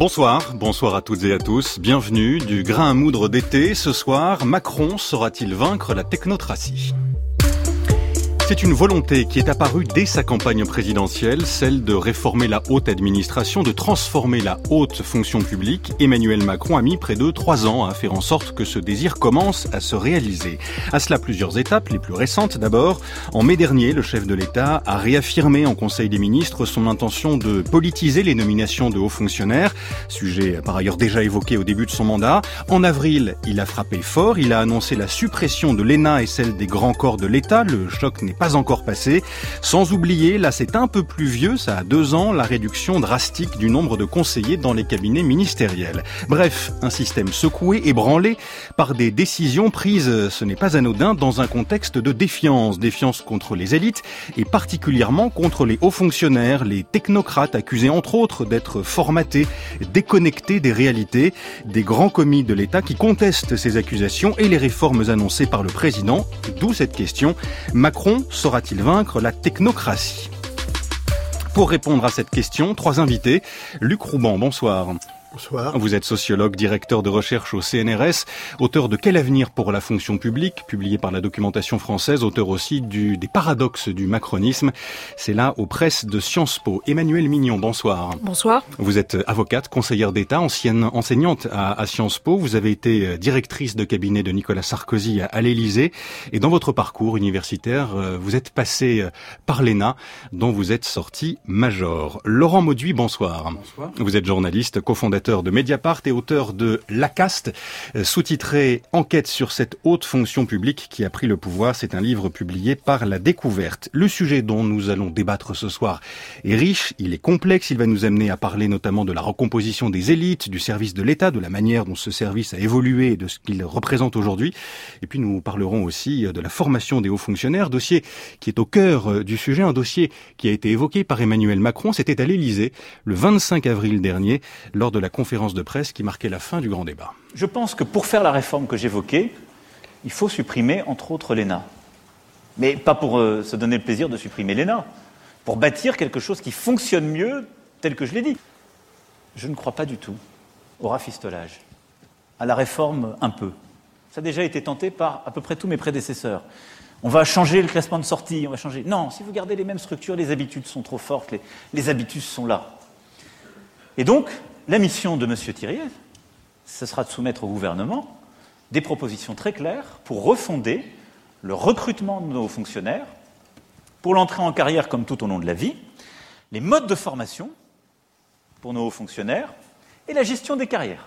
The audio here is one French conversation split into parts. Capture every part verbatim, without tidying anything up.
Bonsoir, bonsoir à toutes et à tous. Bienvenue du grain à moudre d'été. Ce soir, Macron saura-t-il vaincre la technocratie ? C'est une volonté qui est apparue dès sa campagne présidentielle, celle de réformer la haute administration, de transformer la haute fonction publique. Emmanuel Macron a mis près de trois ans à faire en sorte que ce désir commence à se réaliser. À cela, plusieurs étapes, les plus récentes d'abord. En mai dernier, le chef de l'État a réaffirmé en Conseil des ministres son intention de politiser les nominations de hauts fonctionnaires, sujet par ailleurs déjà évoqué au début de son mandat. En avril, il a frappé fort, il a annoncé la suppression de l'E N A et celle des grands corps de l'État. Le choc n'est pas encore passé. Sans oublier, là c'est un peu plus vieux, ça a deux ans, la réduction drastique du nombre de conseillers dans les cabinets ministériels. Bref, un système secoué, ébranlé par des décisions prises, ce n'est pas anodin, dans un contexte de défiance. Défiance contre les élites et particulièrement contre les hauts fonctionnaires, les technocrates accusés entre autres d'être formatés, déconnectés des réalités, des grands commis de l'État qui contestent ces accusations et les réformes annoncées par le président. D'où cette question, Macron saura-t-il vaincre la technocratie ? Pour répondre à cette question, trois invités. Luc Rouban, bonsoir. Bonsoir. Vous êtes sociologue, directeur de recherche au C N R S, auteur de Quel avenir pour la fonction publique, publié par la Documentation française, auteur aussi du, des paradoxes du macronisme. C'est là aux presses de Sciences Po. Emmanuelle Mignon, bonsoir. Bonsoir. Vous êtes avocate, conseillère d'État, ancienne enseignante à, à Sciences Po. Vous avez été directrice de cabinet de Nicolas Sarkozy à, à l'Élysée. Et dans votre parcours universitaire, vous êtes passé par l'E N A, dont vous êtes sorti major. Laurent Mauduit, bonsoir. Bonsoir. Vous êtes journaliste, cofondateur de Mediapart et auteur de La Caste, sous-titré « Enquête sur cette haute fonction publique qui a pris le pouvoir ». C'est un livre publié par La Découverte. Le sujet dont nous allons débattre ce soir est riche, il est complexe, il va nous amener à parler notamment de la recomposition des élites, du service de l'État, de la manière dont ce service a évolué et de ce qu'il représente aujourd'hui. Et puis nous parlerons aussi de la formation des hauts fonctionnaires, dossier qui est au cœur du sujet, un dossier qui a été évoqué par Emmanuel Macron. C'était à l'Élysée le vingt-cinq avril dernier, lors de la conférence de presse qui marquait la fin du grand débat. Je pense que pour faire la réforme que j'évoquais, il faut supprimer, entre autres, l'E N A. Mais pas pour euh, se donner le plaisir de supprimer l'E N A, pour bâtir quelque chose qui fonctionne mieux, tel que je l'ai dit. Je ne crois pas du tout au rafistolage, à la réforme un peu. Ça a déjà été tenté par à peu près tous mes prédécesseurs. On va changer le classement de sortie, on va changer... Non, si vous gardez les mêmes structures, les habitudes sont trop fortes, les, les habitudes sont là. Et donc, la mission de M. Thiriez, ce sera de soumettre au gouvernement des propositions très claires pour refonder le recrutement de nos fonctionnaires, pour l'entrée en carrière comme tout au long de la vie, les modes de formation pour nos hauts fonctionnaires et la gestion des carrières.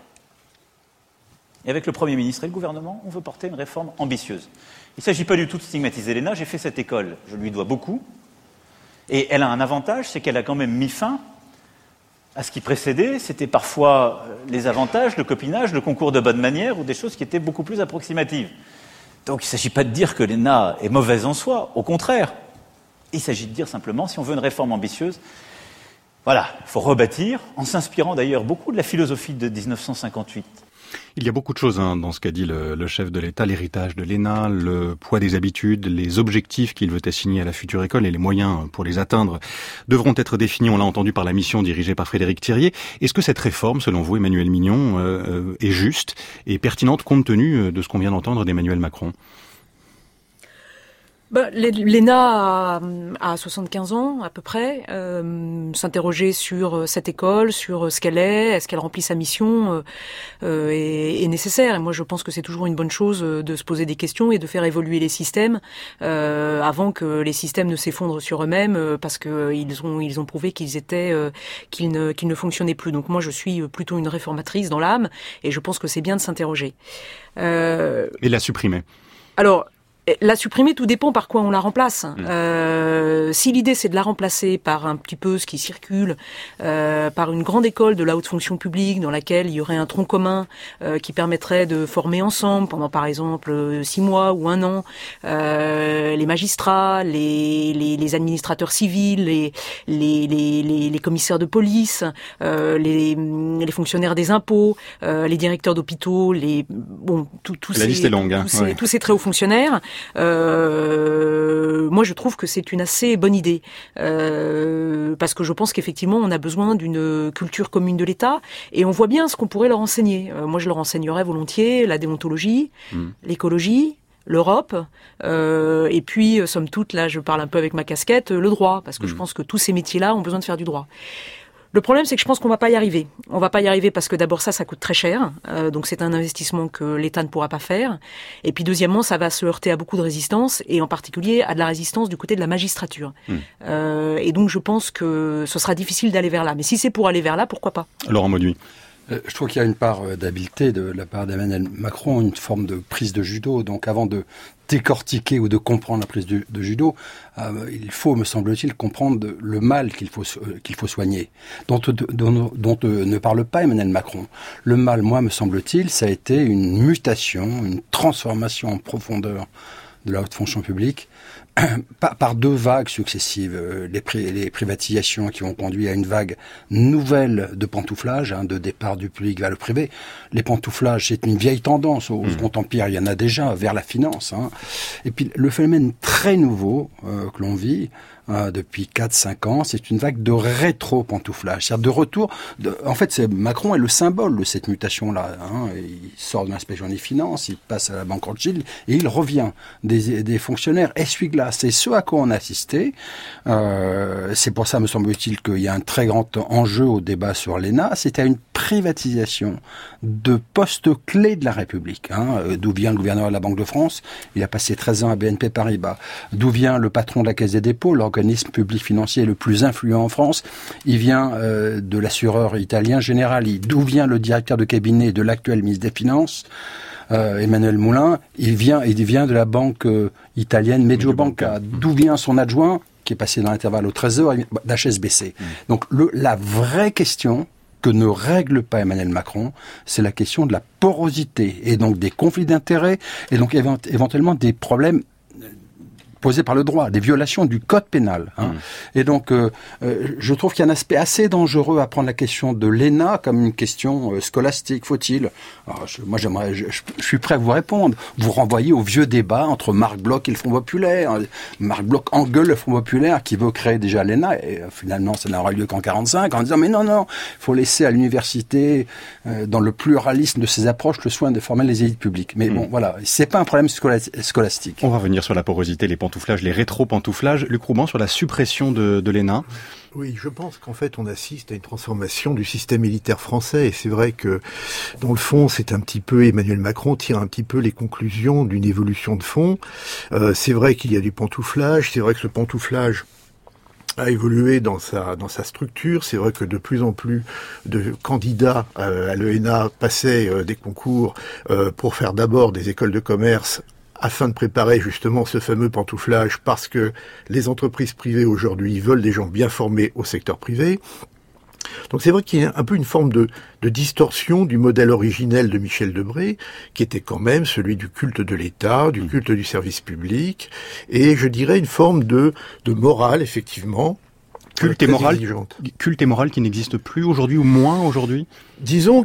Et avec le Premier ministre et le gouvernement, on veut porter une réforme ambitieuse. Il ne s'agit pas du tout de stigmatiser l'E N A, j'ai fait cette école, je lui dois beaucoup, et elle a un avantage, c'est qu'elle a quand même mis fin à ce qui précédait, c'était parfois les avantages, le copinage, le concours de bonne manière ou des choses qui étaient beaucoup plus approximatives. Donc il ne s'agit pas de dire que l'E N A est mauvaise en soi, au contraire. Il s'agit de dire simplement, si on veut une réforme ambitieuse, voilà, il faut rebâtir, en s'inspirant d'ailleurs beaucoup de la philosophie de dix-neuf cent cinquante-huit. Il y a beaucoup de choses hein, dans ce qu'a dit le, le chef de l'État, l'héritage de l'E N A, le poids des habitudes, les objectifs qu'il veut assigner à la future école et les moyens pour les atteindre devront être définis, on l'a entendu, par la mission dirigée par Frédéric Thiriez. Est-ce que cette réforme, selon vous, Emmanuelle Mignon, euh, est juste et pertinente compte tenu de ce qu'on vient d'entendre d'Emmanuel Macron ? Bah, l'E N A a, a soixante-quinze ans à peu près, euh, s'interroger sur cette école, sur ce qu'elle est, est-ce qu'elle remplit sa mission euh, est, est nécessaire. Et moi je pense que c'est toujours une bonne chose de se poser des questions et de faire évoluer les systèmes euh, avant que les systèmes ne s'effondrent sur eux-mêmes parce qu'ils ont, ils ont prouvé qu'ils étaient, euh, qu'ils ne, qu'ils ne fonctionnaient plus. Donc moi je suis plutôt une réformatrice dans l'âme et je pense que c'est bien de s'interroger. Euh... Et la supprimer. Alors, la supprimer, tout dépend par quoi on la remplace. Mmh. Euh, si l'idée c'est de la remplacer par un petit peu ce qui circule, euh, par une grande école de la haute fonction publique dans laquelle il y aurait un tronc commun euh, qui permettrait de former ensemble pendant par exemple six mois ou un an euh, les magistrats, les, les, les administrateurs civils, les, les, les, les, les commissaires de police, euh, les, les fonctionnaires des impôts, euh, les directeurs d'hôpitaux, les bon tout, tous la ces, liste est longue, hein, tous, ces, ouais. tous ces très hauts fonctionnaires. Euh, moi, je trouve que c'est une assez bonne idée euh, parce que je pense qu'effectivement, on a besoin d'une culture commune de l'État et on voit bien ce qu'on pourrait leur enseigner. Euh, moi, je leur enseignerais volontiers la déontologie, mmh. l'écologie, l'Europe, euh, et puis, somme toute, là, je parle un peu avec ma casquette, le droit, parce que mmh. je pense que tous ces métiers-là ont besoin de faire du droit. Le problème, c'est que je pense qu'on va pas y arriver. On va pas y arriver parce que d'abord ça, ça coûte très cher, euh, donc c'est un investissement que l'État ne pourra pas faire. Et puis deuxièmement, ça va se heurter à beaucoup de résistance, et en particulier à de la résistance du côté de la magistrature. Mmh. Euh, et donc je pense que ce sera difficile d'aller vers là. Mais si c'est pour aller vers là, pourquoi pas ? Laurent Mauduit. Euh, je trouve qu'il y a une part d'habileté de la part d'Emmanuel Macron, une forme de prise de judo. Donc avant de décortiquer ou de comprendre la prise de, de judo, euh, il faut, me semble-t-il, comprendre le mal qu'il faut, euh, qu'il faut soigner, dont, dont, dont euh, ne parle pas Emmanuel Macron. Le mal, moi, me semble-t-il, ça a été une mutation, une transformation en profondeur de la haute fonction publique, par, par deux vagues successives, les, pri- les privatisations qui ont conduit à une vague nouvelle de pantouflage, hein, de départ du public vers le privé. Les pantouflages, c'est une vieille tendance au mmh. Second Empire, il y en a déjà vers la finance. Hein. Et puis le phénomène très nouveau euh, que l'on vit euh, depuis quatre cinq ans, c'est une vague de rétro-pantouflage, c'est-à-dire de retour. De, en fait, c'est, Macron est le symbole de cette mutation-là. Hein. Il sort de l'inspection des finances, il passe à la banque Rothschild et il revient des, des fonctionnaires essuie-glace. C'est ce à quoi on a assisté. Euh, c'est pour ça, me semble-t-il, qu'il y a un très grand enjeu au débat sur l'E N A. C'est à une privatisation de postes clés de la République. Hein. D'où vient le gouverneur de la Banque de France ? Il a passé treize ans à B N P Paribas. D'où vient le patron de la Caisse des dépôts, l'organisme public financier le plus influent en France ? Il vient euh, de l'assureur italien Generali. D'où vient le directeur de cabinet de l'actuel ministre des Finances ? Euh, Emmanuel Moulin, il vient, il vient de la banque euh, italienne Mediobanca. D'où vient son adjoint, qui est passé dans l'intervalle au Trésor, d'H S B C. Mmh. Donc le, la vraie question que ne règle pas Emmanuel Macron, c'est la question de la porosité, et donc des conflits d'intérêts, et donc évent- éventuellement des problèmes posées par le droit, des violations du code pénal. Hein. Mmh. Et donc, euh, euh, je trouve qu'il y a un aspect assez dangereux à prendre la question de l'E N A comme une question euh, scolastique. Faut-il ? Alors, je, moi, j'aimerais, je, je suis prêt à vous répondre. Vous renvoyez au vieux débat entre Marc Bloch et le Front populaire. Marc Bloch engueule le Front populaire qui veut créer déjà l'E N A, et euh, finalement, ça n'aura lieu qu'en quarante-cinq, en disant mais non, non, il faut laisser à l'université, euh, dans le pluralisme de ses approches, le soin de former les élites publiques. Mais mmh. bon, voilà, c'est pas un problème scolastique. On va revenir sur la porosité, les pantouflages, les rétro-pantouflages. Luc Rouban, sur la suppression de, de l'E N A. Oui, je pense qu'en fait, on assiste à une transformation du système militaire français. Et c'est vrai que, dans le fond, c'est un petit peu, Emmanuel Macron tire un petit peu les conclusions d'une évolution de fond. Euh, c'est vrai qu'il y a du pantouflage. C'est vrai que ce pantouflage a évolué dans sa dans sa structure. C'est vrai que de plus en plus de candidats euh, à l'E N A passaient euh, des concours euh, pour faire d'abord des écoles de commerce afin de préparer justement ce fameux pantouflage, parce que les entreprises privées aujourd'hui veulent des gens bien formés au secteur privé. Donc c'est vrai qu'il y a un peu une forme de, de distorsion du modèle originel de Michel Debré, qui était quand même celui du culte de l'État, du culte du service public, et je dirais une forme de, de morale, effectivement. Culte et morale, culte et morale qui n'existe plus aujourd'hui, ou moins aujourd'hui ? Disons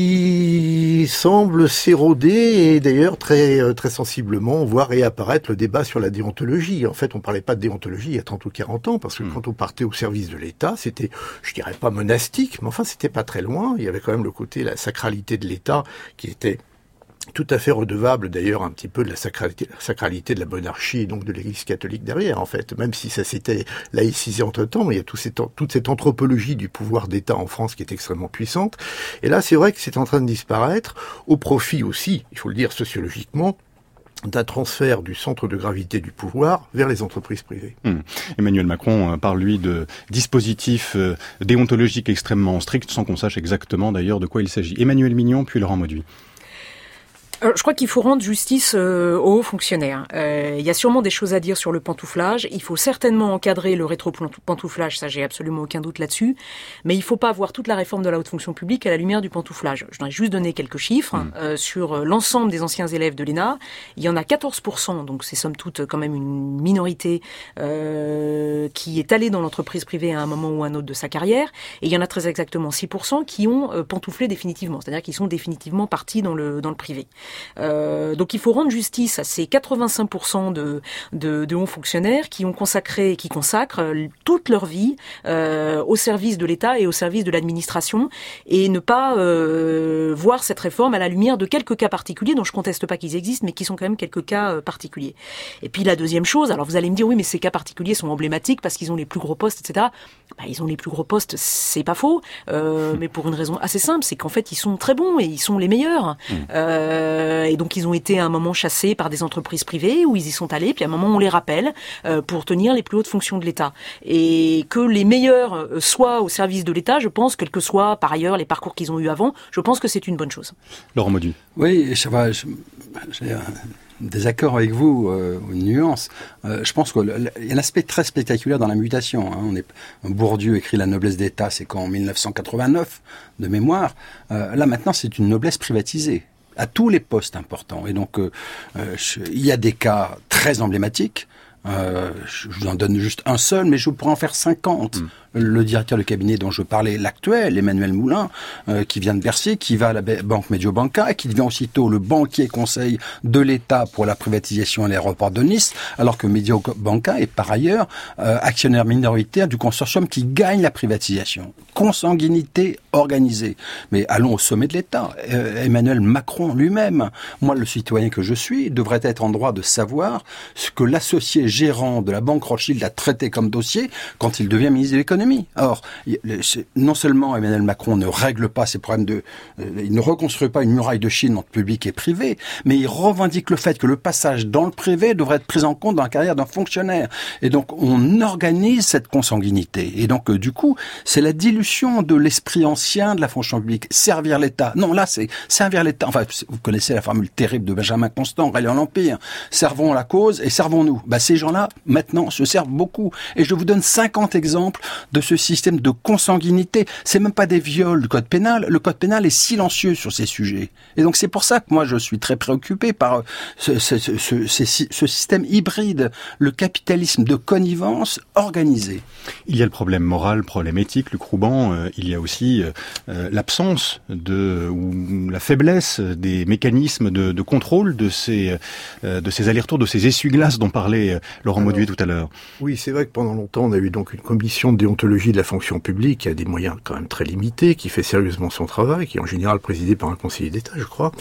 qu'il semble s'éroder, et d'ailleurs très très sensiblement on voit réapparaître le débat sur la déontologie. En fait, on parlait pas de déontologie il y a trente ou quarante ans, parce que mmh. quand on partait au service de l'État, c'était, je dirais pas monastique, mais enfin c'était pas très loin. Il y avait quand même le côté, la sacralité de l'État, qui était tout à fait redevable d'ailleurs un petit peu de la sacralité, la sacralité de la monarchie et donc de l'Église catholique derrière, en fait, même si ça s'était laïcisé entre-temps, mais il y a tout cette, toute cette anthropologie du pouvoir d'État en France qui est extrêmement puissante. Et là, c'est vrai que c'est en train de disparaître, au profit aussi, il faut le dire sociologiquement, d'un transfert du centre de gravité du pouvoir vers les entreprises privées. Mmh. Emmanuel Macron euh, parle, lui, de dispositifs euh, déontologiques extrêmement stricts, sans qu'on sache exactement d'ailleurs de quoi il s'agit. Emmanuel Mignon, puis Laurent Mauduit. Euh, je crois qu'il faut rendre justice euh, aux hauts fonctionnaires. Euh, il y a sûrement des choses à dire sur le pantouflage. Il faut certainement encadrer le rétro-pantouflage, ça j'ai absolument aucun doute là-dessus. Mais il ne faut pas voir toute la réforme de la haute fonction publique à la lumière du pantouflage. Je voudrais juste donner quelques chiffres. Mmh. Euh, sur l'ensemble des anciens élèves de l'E N A, il y en a quatorze pour cent, donc c'est somme toute quand même une minorité euh, qui est allée dans l'entreprise privée à un moment ou à un autre de sa carrière. Et il y en a très exactement six pour cent qui ont euh, pantouflé définitivement, c'est-à-dire qui sont définitivement partis dans le, dans le privé. Euh, donc il faut rendre justice à ces quatre-vingt-cinq pour cent de, de, de hauts fonctionnaires qui ont consacré, qui consacrent toute leur vie euh, au service de l'État et au service de l'administration, et ne pas euh, voir cette réforme à la lumière de quelques cas particuliers dont je conteste pas qu'ils existent, mais qui sont quand même quelques cas euh, particuliers. Et puis la deuxième chose, alors vous allez me dire oui, mais ces cas particuliers sont emblématiques parce qu'ils ont les plus gros postes, et cetera. Bah, ils ont les plus gros postes, c'est pas faux, euh, mais pour une raison assez simple, c'est qu'en fait ils sont très bons et ils sont les meilleurs. Mmh. Euh, et donc ils ont été à un moment chassés par des entreprises privées où ils y sont allés, puis à un moment on les rappelle euh, pour tenir les plus hautes fonctions de l'État. Et que les meilleurs soient au service de l'État, je pense, quel que soit par ailleurs les parcours qu'ils ont eu avant, je pense que c'est une bonne chose. Laurent Mauduit. Oui, je, je, j'ai un désaccord avec vous, euh, une nuance. Euh, je pense qu'il y a un aspect très spectaculaire dans la mutation. Hein. On est, Bourdieu écrit La noblesse d'État, c'est qu'en mille neuf cent quatre-vingt-neuf, de mémoire. Euh, là, maintenant, c'est une noblesse privatisée à tous les postes importants. Et donc, euh, euh, je, il y a des cas très emblématiques. Euh, je vous en donne juste un seul, mais je pourrais en faire cinquante. Mmh. Le directeur de cabinet dont je parlais, l'actuel, Emmanuel Moulin, euh, qui vient de Bercy, qui va à la banque Mediobanca, et qui devient aussitôt le banquier conseil de l'État pour la privatisation de l'aéroport de Nice, alors que Mediobanca est par ailleurs euh, actionnaire minoritaire du consortium qui gagne la privatisation. Consanguinité organisée. Mais allons au sommet de l'État. Euh, Emmanuel Macron lui-même, moi le citoyen que je suis, devrait être en droit de savoir ce que l'associé gérant de la banque Rothschild a traité comme dossier quand il devient ministre de l'économie. Or, non seulement Emmanuel Macron ne règle pas ces problèmes de... Il ne reconstruit pas une muraille de Chine entre public et privé, mais il revendique le fait que le passage dans le privé devrait être pris en compte dans la carrière d'un fonctionnaire. Et donc, on organise cette consanguinité. Et donc, du coup, c'est la dilution de l'esprit ancien de la fonction publique. Servir l'État. Non, là, c'est servir l'État. Enfin, vous connaissez la formule terrible de Benjamin Constant, Aurélien l'Empire. Servons la cause et servons-nous. Bah, ces gens-là, maintenant, se servent beaucoup. Et je vous donne cinquante exemples de ce système de consanguinité. C'est même pas des viols du code pénal. Le code pénal est silencieux sur ces sujets. Et donc c'est pour ça que moi je suis très préoccupé par ce, ce, ce, ce, ce système hybride, le capitalisme de connivence organisé. Il y a le problème moral, le problème éthique, Luc Rouban. Euh, il y a aussi euh, l'absence de ou la faiblesse des mécanismes de, de contrôle de ces euh, de ces allers-retours, de ces essuie-glaces dont parlait euh, Laurent Mauduit tout à l'heure. Oui, c'est vrai que pendant longtemps on a eu donc une commission de déontologie de la fonction publique qui a des moyens quand même très limités, qui fait sérieusement son travail, qui est en général présidé par un conseiller d'État, je crois.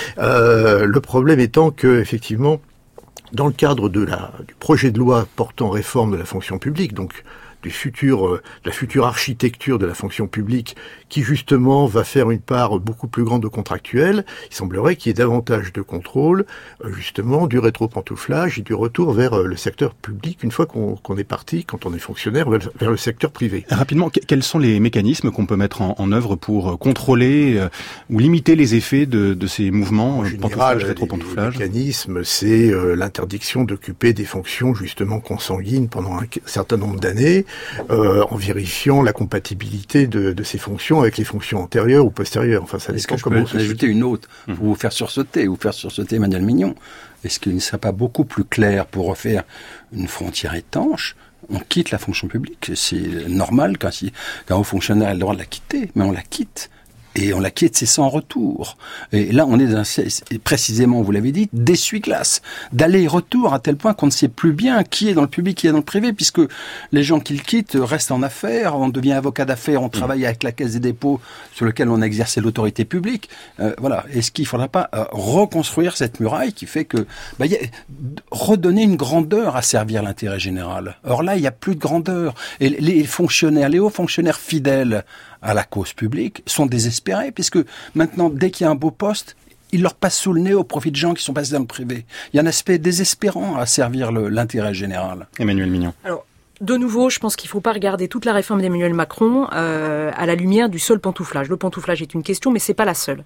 Euh, le problème étant que, effectivement, dans le cadre de la, du projet de loi portant réforme de la fonction publique, donc du futur, euh, de la future architecture de la fonction publique, qui justement va faire une part beaucoup plus grande de contractuels, il semblerait qu'il y ait davantage de contrôle, euh, justement, du rétro-pantouflage et du retour vers euh, le secteur public, une fois qu'on, qu'on est parti, quand on est fonctionnaire, vers, vers le secteur privé. Rapidement, quels sont les mécanismes qu'on peut mettre en, en œuvre pour contrôler euh, ou limiter les effets de, de ces mouvements, euh, pantouflage, rétro-pantouflage? Le mécanisme, c'est euh, l'interdiction d'occuper des fonctions justement consanguines pendant un certain nombre d'années, Euh, en vérifiant la compatibilité de, de ces fonctions avec les fonctions antérieures ou postérieures. Enfin, ça Est-ce que je peux en ajouter une autre pour mmh. vous faire sursauter, ou faire sursauter Emmanuel Mignon? Est-ce qu'il ne serait pas beaucoup plus clair pour refaire une frontière étanche? On quitte la fonction publique. C'est normal qu'un, qu'un haut fonctionnaire ait le droit de la quitter, mais on la quitte. Et on la quitte, c'est sans retour. Et là, on est dans, précisément, vous l'avez dit, d'essuie-glace, d'aller-retour à tel point qu'on ne sait plus bien qui est dans le public, qui est dans le privé, puisque les gens qui le quittent restent en affaires, on devient avocat d'affaires, on travaille avec la Caisse des dépôts sur lequel on a exercé l'autorité publique. Euh, voilà. Est-ce qu'il ne faudra pas euh, reconstruire cette muraille qui fait que, bah, y a, redonner une grandeur à servir l'intérêt général? Or là, il n'y a plus de grandeur. Et les fonctionnaires, les hauts fonctionnaires fidèles à la cause publique sont désespérés, puisque maintenant, dès qu'il y a un beau poste, il leur passe sous le nez au profit de gens qui sont passés dans le privé. Il y a un aspect désespérant à servir le, l'intérêt général. Emmanuel Mignon. Alors, de nouveau, je pense qu'il ne faut pas regarder toute la réforme d'Emmanuel Macron euh, à la lumière du seul pantouflage. Le pantouflage est une question, mais c'est pas la seule.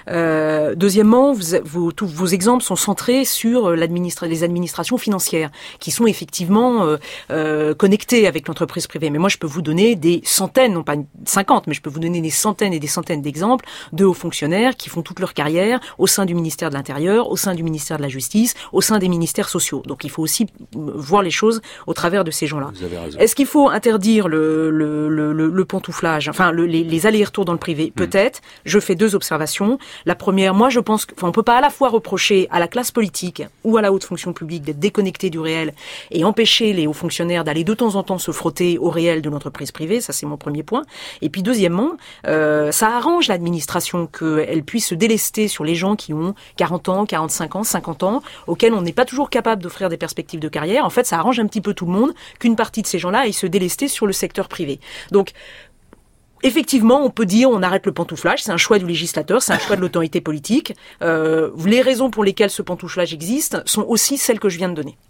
Euh, deuxièmement, vous, vous, tous vos exemples sont centrés sur l'administra- les administrations financières, qui sont effectivement euh, euh, connectées avec l'entreprise privée. Mais moi, je peux vous donner des centaines, non pas cinquante, mais je peux vous donner des centaines et des centaines d'exemples de hauts fonctionnaires qui font toute leur carrière au sein du ministère de l'Intérieur, au sein du ministère de la Justice, au sein des ministères sociaux. Donc, il faut aussi voir les choses au travers de ces gens-là. Vous avez raison. Est-ce qu'il faut interdire le, le, le, le, le pantouflage, enfin le, les, les allers-retours dans le privé? Peut-être. Mmh. Je fais deux observations. La première, moi je pense qu'on ne peut pas à la fois reprocher à la classe politique ou à la haute fonction publique d'être déconnectés du réel et empêcher les hauts fonctionnaires d'aller de temps en temps se frotter au réel de l'entreprise privée. Ça, c'est mon premier point. Et puis deuxièmement, euh, ça arrange l'administration qu'elle puisse se délester sur les gens qui ont quarante ans, quarante-cinq ans, cinquante ans, auxquels on n'est pas toujours capable d'offrir des perspectives de carrière. En fait, ça arrange un petit peu tout le monde qu'une partie de ces gens-là aille se délester sur le secteur privé. Donc, effectivement, on peut dire on arrête le pantouflage, c'est un choix du législateur, c'est un choix de l'autorité politique. Euh, les raisons pour lesquelles ce pantouflage existe sont aussi celles que je viens de donner.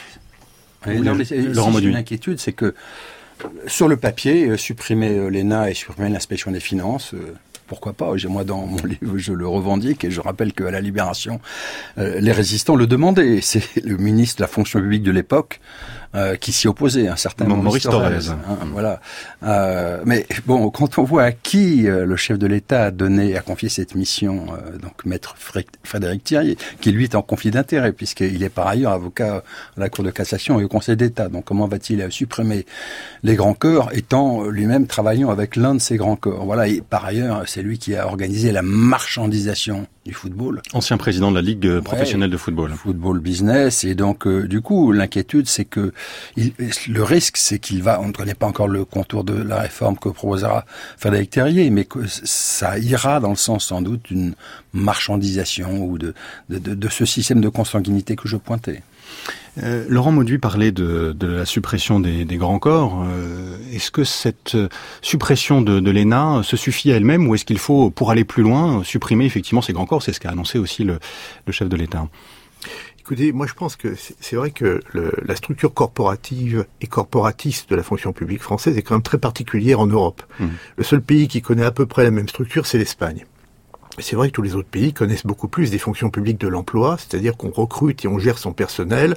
Oui, non, mais c'est, Laurent Mauduit. Une inquiétude, c'est que sur le papier, supprimer l'E N A et supprimer l'inspection des finances, euh, pourquoi pas? Moi, dans mon livre, je le revendique et je rappelle qu'à la Libération, euh, les résistants le demandaient. C'est le ministre de la fonction publique de l'époque euh, qui s'y opposait, un certain Maurice Thorez. Hein, voilà. Euh, mais bon, quand on voit à qui euh, le chef de l'État a donné, a confié cette mission, euh, donc maître Frédéric Thirier, qui lui est en conflit d'intérêt puisqu'il est par ailleurs avocat à la Cour de cassation et au Conseil d'État. Donc comment va-t-il supprimer les grands corps, étant lui-même travaillant avec l'un de ces grands corps? Voilà. Et par ailleurs, c'est lui qui a organisé la marchandisation du football. Ancien président de la Ligue professionnelle ouais, de football. Football business. Et donc, euh, du coup, l'inquiétude, c'est que il, le risque, c'est qu'il va, on ne connaît pas encore le contour de la réforme que proposera Frédéric Thirier, mais que ça ira dans le sens, sans doute, d'une marchandisation ou de, de, de, de ce système de consanguinité que je pointais. Euh, Laurent Mauduit parlait de, de la suppression des, des grands corps. Euh, est-ce que cette suppression de, de l'E N A se suffit à elle-même ou est-ce qu'il faut, pour aller plus loin, supprimer effectivement ces grands corps? C'est ce qu'a annoncé aussi le, le chef de l'État. Écoutez, moi je pense que c'est vrai que le, la structure corporative et corporatiste de la fonction publique française est quand même très particulière en Europe. Mmh. Le seul pays qui connaît à peu près la même structure, c'est l'Espagne. C'est vrai que tous les autres pays connaissent beaucoup plus des fonctions publiques de l'emploi, c'est-à-dire qu'on recrute et on gère son personnel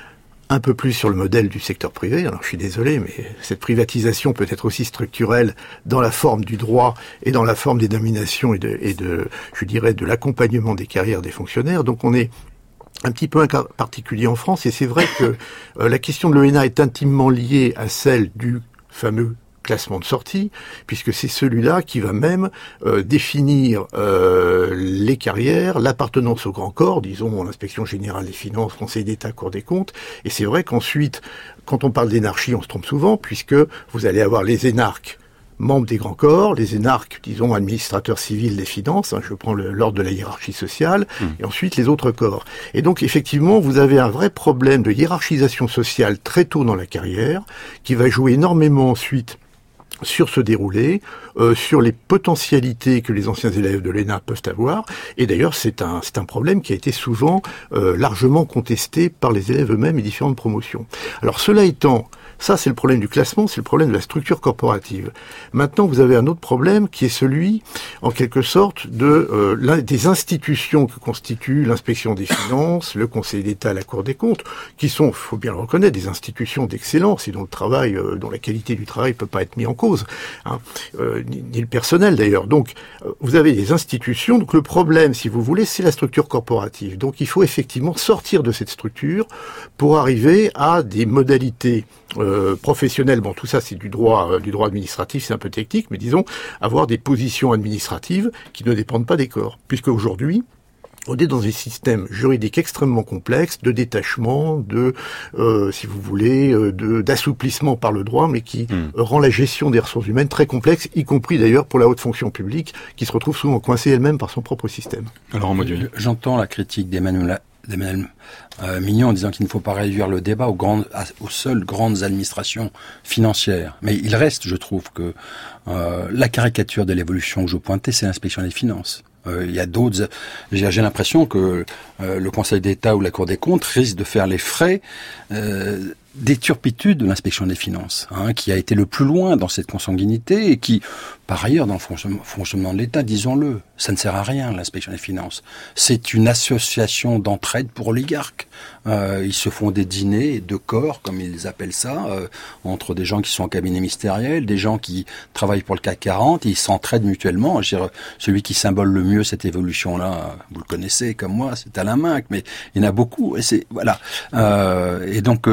un peu plus sur le modèle du secteur privé. Alors je suis désolé, mais cette privatisation peut être aussi structurelle dans la forme du droit et dans la forme des nominations et de, et de je dirais, de l'accompagnement des carrières des fonctionnaires. Donc on est un petit peu un cas particulier en France, et c'est vrai que euh, la question de l'E N A est intimement liée à celle du fameux classement de sortie, puisque c'est celui-là qui va même euh, définir euh, les carrières, l'appartenance au grand corps, disons l'inspection générale des finances, Conseil d'État, Cour des comptes. Et c'est vrai qu'ensuite, quand on parle d'énarchie, on se trompe souvent, puisque vous allez avoir les énarques membres des grands corps, les énarques, disons, administrateurs civils des finances, hein, je prends le, l'ordre de la hiérarchie sociale, mmh. et ensuite les autres corps. Et donc, effectivement, vous avez un vrai problème de hiérarchisation sociale très tôt dans la carrière, qui va jouer énormément ensuite sur ce déroulé, euh, sur les potentialités que les anciens élèves de l'E N A peuvent avoir. Et d'ailleurs, c'est un, c'est un problème qui a été souvent euh, largement contesté par les élèves eux-mêmes et différentes promotions. Alors, cela étant, ça, c'est le problème du classement, c'est le problème de la structure corporative. Maintenant, vous avez un autre problème qui est celui, en quelque sorte, de euh, des institutions que constituent l'inspection des finances, le Conseil d'État, la Cour des comptes, qui sont, faut bien le reconnaître, des institutions d'excellence et dont le travail, euh, dont la qualité du travail peut pas être mise en cause, hein, euh, ni, ni le personnel d'ailleurs. Donc, euh, vous avez des institutions. Donc, le problème, si vous voulez, c'est la structure corporative. Donc, il faut effectivement sortir de cette structure pour arriver à des modalités Euh, professionnel, bon, tout ça c'est du droit, euh, du droit administratif, c'est un peu technique, mais disons avoir des positions administratives qui ne dépendent pas des corps, puisque aujourd'hui on est dans un système juridique extrêmement complexe de détachement, de, euh, si vous voulez, euh, de d'assouplissement par le droit, mais qui mmh. euh, rend la gestion des ressources humaines très complexe, y compris d'ailleurs pour la haute fonction publique, qui se retrouve souvent coincée elle-même par son propre système. Alors, Mauduit, j'entends la critique d'Emmanuel d'Emmanuel euh, Mignon en disant qu'il ne faut pas réduire le débat aux, grandes, aux seules grandes administrations financières. Mais il reste, je trouve, que euh, la caricature de l'évolution que je pointais, c'est l'inspection des finances. Euh, il y a d'autres... J'ai, j'ai l'impression que euh, le Conseil d'État ou la Cour des comptes risque de faire les frais euh, des turpitudes de l'inspection des finances, hein, qui a été le plus loin dans cette consanguinité et qui, par ailleurs, dans le fonctionnement, fonctionnement de l'État, disons-le, ça ne sert à rien, l'inspection des finances. C'est une association d'entraide pour oligarques. Euh, ils se font des dîners de corps, comme ils appellent ça, euh, entre des gens qui sont en cabinet ministériel, des gens qui travaillent pour le C A C quarante, et ils s'entraident mutuellement. Je veux dire, celui qui symbole le mieux cette évolution-là, vous le connaissez comme moi, c'est Alain Minc, mais il y en a beaucoup. Et c'est, voilà. Euh, et donc, euh, supprimer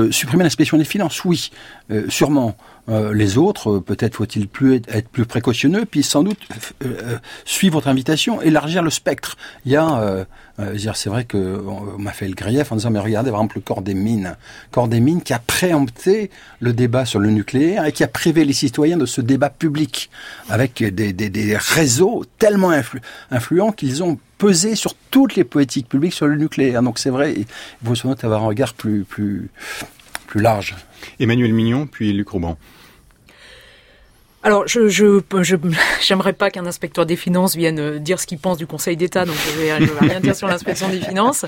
l'inspection des finances, oui, euh, sûrement. Euh, les autres, euh, peut-être faut-il plus être, être plus précautionneux, puis sans doute euh, suivre votre invitation, élargir le spectre. Il y a, euh, euh, dire, c'est vrai que on m'a fait le grief en disant, mais regardez par exemple le corps des mines, corps des mines qui a préempté le débat sur le nucléaire et qui a privé les citoyens de ce débat public avec des, des, des réseaux tellement influ- influents qu'ils ont pesé sur toutes les politiques publiques sur le nucléaire. Donc c'est vrai, il faut sans doute avoir un regard plus plus plus large. Emmanuelle Mignon, puis Luc Rouban. Alors, je, je, je, j'aimerais pas qu'un inspecteur des finances vienne dire ce qu'il pense du Conseil d'État, donc je vais, je vais rien dire sur l'inspection des finances.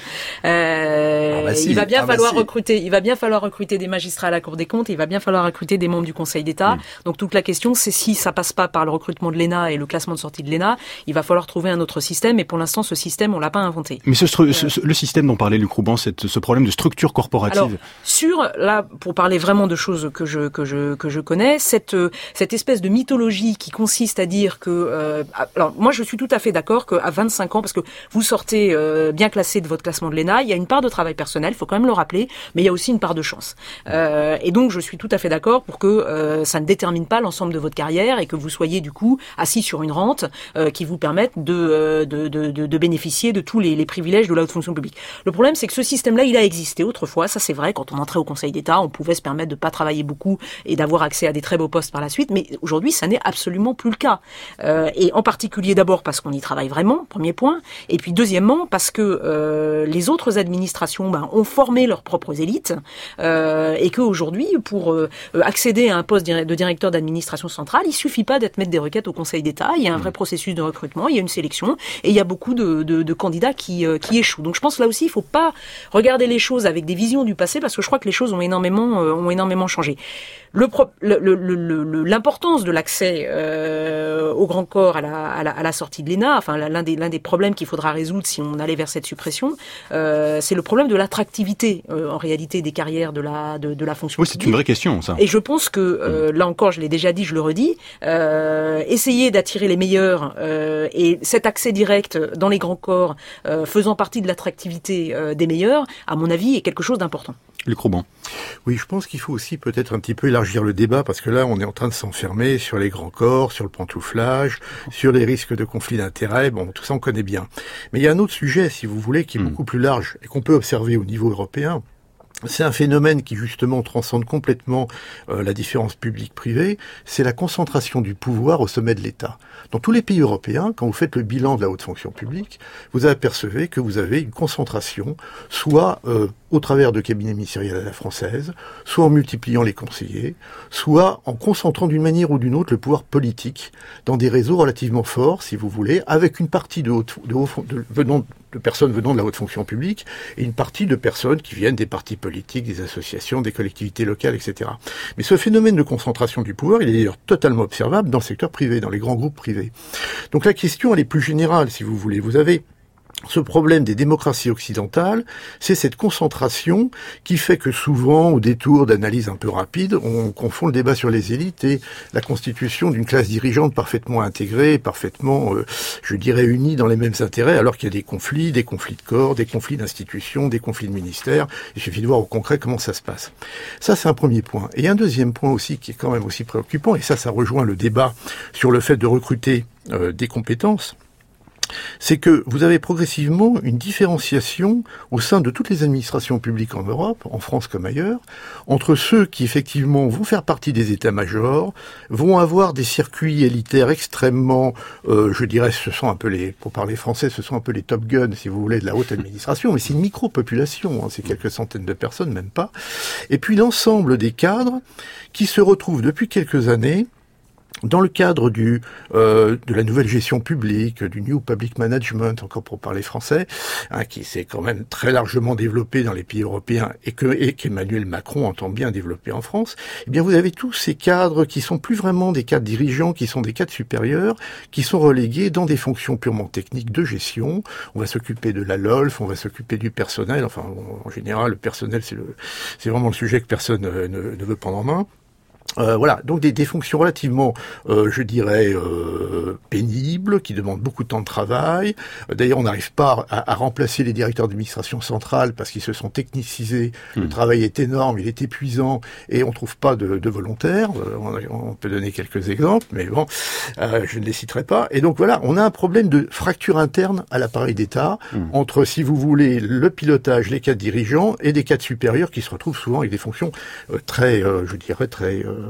Euh, ah bah si. Il va bien ah falloir bah si. recruter, il va bien falloir recruter des magistrats à la Cour des comptes, et il va bien falloir recruter des membres du Conseil d'État. Mmh. Donc toute la question, c'est si ça passe pas par le recrutement de l'E N A et le classement de sortie de l'E N A, il va falloir trouver un autre système, et pour l'instant, ce système, on l'a pas inventé. Mais ce, euh, ce, le système dont parlait Luc Rouban, c'est ce problème de structure corporative. Alors, sur, là, pour parler vraiment de choses que je, que je, que je connais, cette, cette espèce de mythologie qui consiste à dire que... Euh, alors, moi, je suis tout à fait d'accord qu'à vingt-cinq ans, parce que vous sortez euh, bien classé de votre classement de l'E N A, il y a une part de travail personnel, il faut quand même le rappeler, mais il y a aussi une part de chance. Euh, et donc, je suis tout à fait d'accord pour que euh, ça ne détermine pas l'ensemble de votre carrière et que vous soyez, du coup, assis sur une rente euh, qui vous permette de, de, de, de, de bénéficier de tous les, les privilèges de la haute fonction publique. Le problème, c'est que ce système-là, il a existé autrefois, ça c'est vrai, quand on entrait au Conseil d'État, on pouvait se permettre de pas travailler beaucoup et d'avoir accès à des très beaux postes par la suite, mais aujourd'hui, ça n'est absolument plus le cas. Euh, et en particulier d'abord parce qu'on y travaille vraiment, premier point, et puis deuxièmement parce que euh, les autres administrations ben, ont formé leurs propres élites euh, et qu'aujourd'hui, pour euh, accéder à un poste de directeur d'administration centrale, il suffit pas d'être maître des requêtes au Conseil d'État, il y a un vrai processus de recrutement, il y a une sélection et il y a beaucoup de, de, de candidats qui, euh, qui échouent. Donc je pense là aussi, il faut pas regarder les choses avec des visions du passé parce que je crois que les choses ont énormément, euh, ont énormément changé. Le, pro, le, le, le, l'importance de l'accès euh, au grand corps à la, à la, à la sortie de l'E N A, enfin l'un des, l'un des problèmes qu'il faudra résoudre si on allait vers cette suppression, euh, c'est le problème de l'attractivité euh, en réalité des carrières de la, de, de la fonction oui, publique. C'est une vraie question, ça. Et je pense que, euh, là encore, je l'ai déjà dit, je le redis, euh, essayer d'attirer les meilleurs euh, et cet accès direct dans les grands corps euh, faisant partie de l'attractivité euh, des meilleurs, à mon avis, est quelque chose d'important. Luc Rouban. Oui, je pense qu'il faut aussi peut-être un petit peu élargir le débat parce que là, on est en train de s'enfermer sur les grands corps, sur le pantouflage, sur les risques de conflit d'intérêts. Bon, tout ça, on connaît bien. Mais il y a un autre sujet, si vous voulez, qui est beaucoup plus large et qu'on peut observer au niveau européen. C'est un phénomène qui justement transcende complètement euh, la différence publique-privée, c'est la concentration du pouvoir au sommet de l'État. Dans tous les pays européens, quand vous faites le bilan de la haute fonction publique, vous apercevez que vous avez une concentration, soit euh, au travers de cabinets ministériels à la française, soit en multipliant les conseillers, soit en concentrant d'une manière ou d'une autre le pouvoir politique dans des réseaux relativement forts, si vous voulez, avec une partie de, haute, de, haut, de, venant, de personnes venant de la haute fonction publique et une partie de personnes qui viennent des partis politiques, des associations, des collectivités locales, et cetera. Mais ce phénomène de concentration du pouvoir, il est d'ailleurs totalement observable dans le secteur privé, dans les grands groupes privés. Donc la question, elle est plus générale, si vous voulez. Vous avez ce problème des démocraties occidentales, c'est cette concentration qui fait que souvent, au détour d'analyses un peu rapides, on confond le débat sur les élites et la constitution d'une classe dirigeante parfaitement intégrée, parfaitement, euh, je dirais, unie dans les mêmes intérêts, alors qu'il y a des conflits, des conflits de corps, des conflits d'institutions, des conflits de ministères. Il suffit de voir au concret comment ça se passe. Ça, c'est un premier point. Et un deuxième point aussi qui est quand même aussi préoccupant, et ça, ça rejoint le débat sur le fait de recruter euh, des compétences, c'est que vous avez progressivement une différenciation au sein de toutes les administrations publiques en Europe, en France comme ailleurs, entre ceux qui effectivement vont faire partie des états-majors, vont avoir des circuits élitaires extrêmement, euh, je dirais, ce sont un peu les, pour parler français, ce sont un peu les Top Gun, si vous voulez, de la haute administration, mais c'est une micro-population, hein, c'est quelques centaines de personnes, même pas. Et puis l'ensemble des cadres qui se retrouvent depuis quelques années dans le cadre du euh, de la nouvelle gestion publique, du New Public Management, encore pour parler français, hein, qui s'est quand même très largement développé dans les pays européens et que et qu'Emmanuel Macron entend bien développer en France, eh bien vous avez tous ces cadres qui sont plus vraiment des cadres dirigeants, qui sont des cadres supérieurs, qui sont relégués dans des fonctions purement techniques de gestion. On va s'occuper de la L O L F, on va s'occuper du personnel, enfin en général le personnel c'est le c'est vraiment le sujet que personne ne, ne veut prendre en main. Euh, voilà, donc des, des fonctions relativement, euh, je dirais, euh, pénibles, qui demandent beaucoup de temps de travail. D'ailleurs, on n'arrive pas à, à remplacer les directeurs d'administration centrale parce qu'ils se sont technicisés. Mmh. Le travail est énorme, il est épuisant, et on trouve pas de, de volontaires. Euh, on, on peut donner quelques exemples, mais bon, euh, je ne les citerai pas. Et donc voilà, on a un problème de fracture interne à l'appareil d'État mmh. entre, si vous voulez, le pilotage, les cadres dirigeants et des cadres supérieurs qui se retrouvent souvent avec des fonctions euh, très, euh, je dirais, très euh,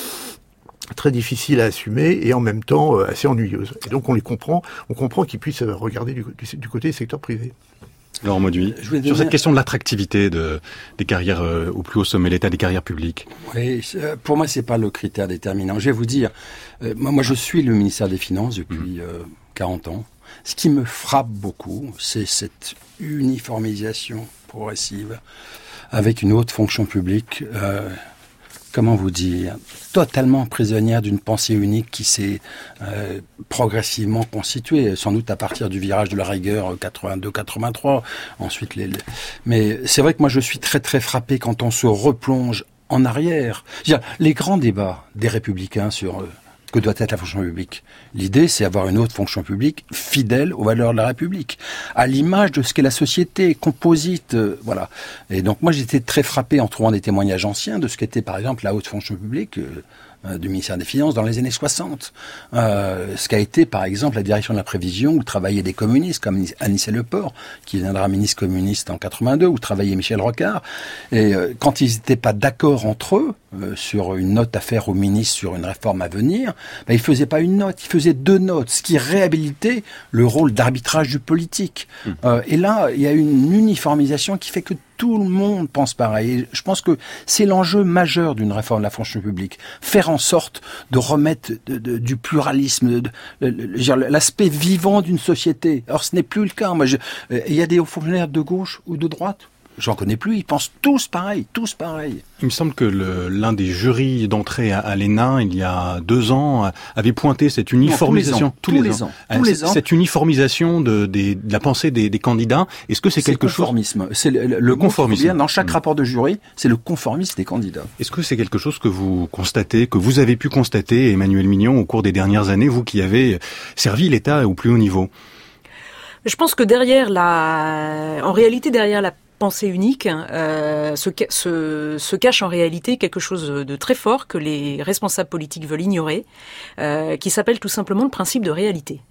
très difficile à assumer et en même temps euh, assez ennuyeuse. Et donc on les comprend, on comprend qu'ils puissent regarder du, du, du côté du secteur privé. Laurent Mauduit, sur donner... cette question de l'attractivité de, des carrières euh, au plus haut sommet de l'État, des carrières publiques. Oui, pour moi c'est pas le critère déterminant. Je vais vous dire, euh, moi, moi je suis le ministère des Finances depuis euh, quarante ans. Ce qui me frappe beaucoup, c'est cette uniformisation progressive avec une haute fonction publique. Euh, Comment vous dire, totalement prisonnière d'une pensée unique qui s'est euh, progressivement constituée, sans doute à partir du virage de la rigueur quatre-vingt-deux quatre-vingt-trois. Ensuite, les, les... mais c'est vrai que moi je suis très très frappé quand on se replonge en arrière. Je veux dire, les grands débats des Républicains sur euh, que doit être la fonction publique. L'idée, c'est avoir une haute fonction publique fidèle aux valeurs de la République, à l'image de ce qu'est la société, composite, euh, voilà. Et donc moi, j'étais très frappé en trouvant des témoignages anciens de ce qu'était, par exemple, la haute fonction publique euh, euh, du ministère des Finances dans les années soixante. Euh, ce qu'a été, par exemple, la direction de la prévision, où travaillaient des communistes, comme Anicet Leport, qui deviendra ministre communiste en quatre-vingt-deux, où travaillait Michel Rocard. Et euh, quand ils n'étaient pas d'accord entre eux, Euh, sur une note à faire au ministre sur une réforme à venir, ben, il faisait pas une note, il faisait deux notes, ce qui réhabilitait le rôle d'arbitrage du politique. Mmh. Euh, et là, il y a une uniformisation qui fait que tout le monde pense pareil. Et je pense que c'est l'enjeu majeur d'une réforme de la fonction publique. Faire en sorte de remettre de, de, du pluralisme, de, de, de, l'aspect vivant d'une société. Or, ce n'est plus le cas. Moi, je, euh, il y a des hauts fonctionnaires de gauche ou de droite. J'en connais plus, ils pensent tous pareil, tous pareil. Il me semble que le, l'un des jurys d'entrée à, à l'E N A, il y a deux ans, avait pointé cette uniformisation. Non, tous les ans. Tous, tous les ans. ans. Euh, tous les cette, ans. Cette uniformisation de, de, de la pensée des, des candidats. Est-ce que c'est, c'est quelque conformisme. chose... C'est le, le, le conformisme. Bien, dans chaque mmh. rapport de jury, c'est le conformisme des candidats. Est-ce que c'est quelque chose que vous constatez, que vous avez pu constater, Emmanuel Mignon, au cours des dernières années, vous qui avez servi l'État au plus haut niveau? Je pense que derrière la... En réalité, derrière la pensée unique euh, se, se, se cache en réalité quelque chose de très fort que les responsables politiques veulent ignorer, euh, qui s'appelle tout simplement le principe de réalité.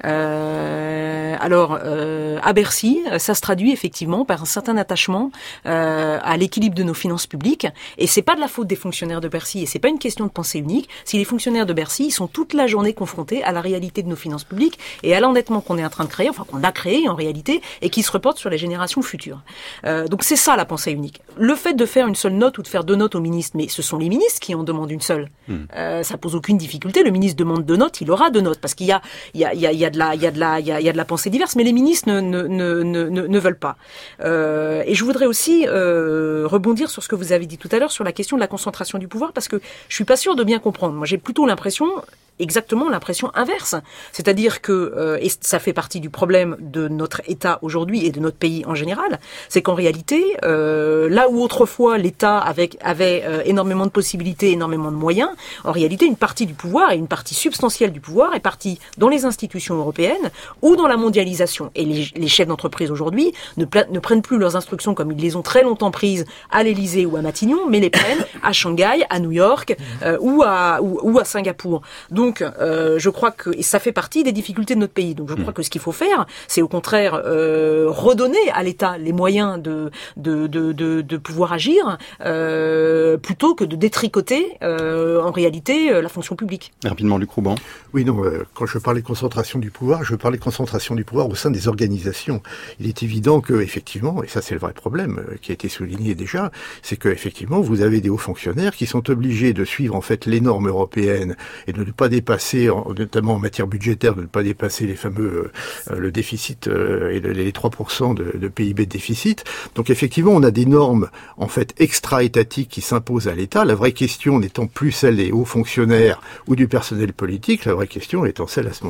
Euh, alors, euh, à Bercy, ça se traduit effectivement par un certain attachement euh, à l'équilibre de nos finances publiques. Et c'est pas de la faute des fonctionnaires de Bercy, et c'est pas une question de pensée unique. Si les fonctionnaires de Bercy, ils sont toute la journée confrontés à la réalité de nos finances publiques et à l'endettement qu'on est en train de créer, enfin qu'on a créé en réalité, et qui se reporte sur les générations futures. Euh, donc c'est ça la pensée unique. Le fait de faire une seule note ou de faire deux notes au ministre, mais ce sont les ministres qui en demandent une seule. Mmh. Euh, ça pose aucune difficulté. Le ministre demande deux notes, il aura deux notes, parce qu'il y a, il y a, il y a, il y a de la, il y a de la, il y a, il y a de la pensée diverse, mais les ministres ne, ne, ne, ne, ne veulent pas. Euh, et je voudrais aussi euh, rebondir sur ce que vous avez dit tout à l'heure sur la question de la concentration du pouvoir, parce que je suis pas sûre de bien comprendre. Moi, j'ai plutôt l'impression, exactement l'impression inverse, c'est-à-dire que euh, et ça fait partie du problème de notre État aujourd'hui et de notre pays en général, c'est qu'en réalité, euh, là où autrefois l'État avait, avait euh, énormément de possibilités, énormément de moyens, en réalité, une partie du pouvoir et une partie substantielle du pouvoir est partie dans les institutions européennes ou dans la mondialisation. Et les, les chefs d'entreprise aujourd'hui ne, pla- ne prennent plus leurs instructions comme ils les ont très longtemps prises à l'Élysée ou à Matignon, mais les prennent à Shanghai, à New York euh, ou, à, ou, ou à Singapour. Donc, euh, je crois que et ça fait partie des difficultés de notre pays. Donc, je crois que ce qu'il faut faire, c'est au contraire euh, redonner à l'État les moyens de de de de, de pouvoir agir, euh, plutôt que de détricoter euh, en réalité euh, la fonction publique. Rapidement, Luc Rouban. Oui, non. Euh, quand je parlais de concentration du pouvoir, je parlais de concentration du pouvoir au sein des organisations. Il est évident que, effectivement, et ça c'est le vrai problème euh, qui a été souligné déjà, c'est que effectivement vous avez des hauts fonctionnaires qui sont obligés de suivre en fait les normes européennes et de ne pas dépasser, notamment en matière budgétaire, de ne pas dépasser les fameux euh, le déficit euh, et le, les trois pour cent de, de P I B de déficit. Donc effectivement, on a des normes en fait extra-étatiques qui s'imposent à l'État. La vraie question n'étant plus celle des hauts fonctionnaires ou du personnel politique, la vraie question étant celle à ce moment-là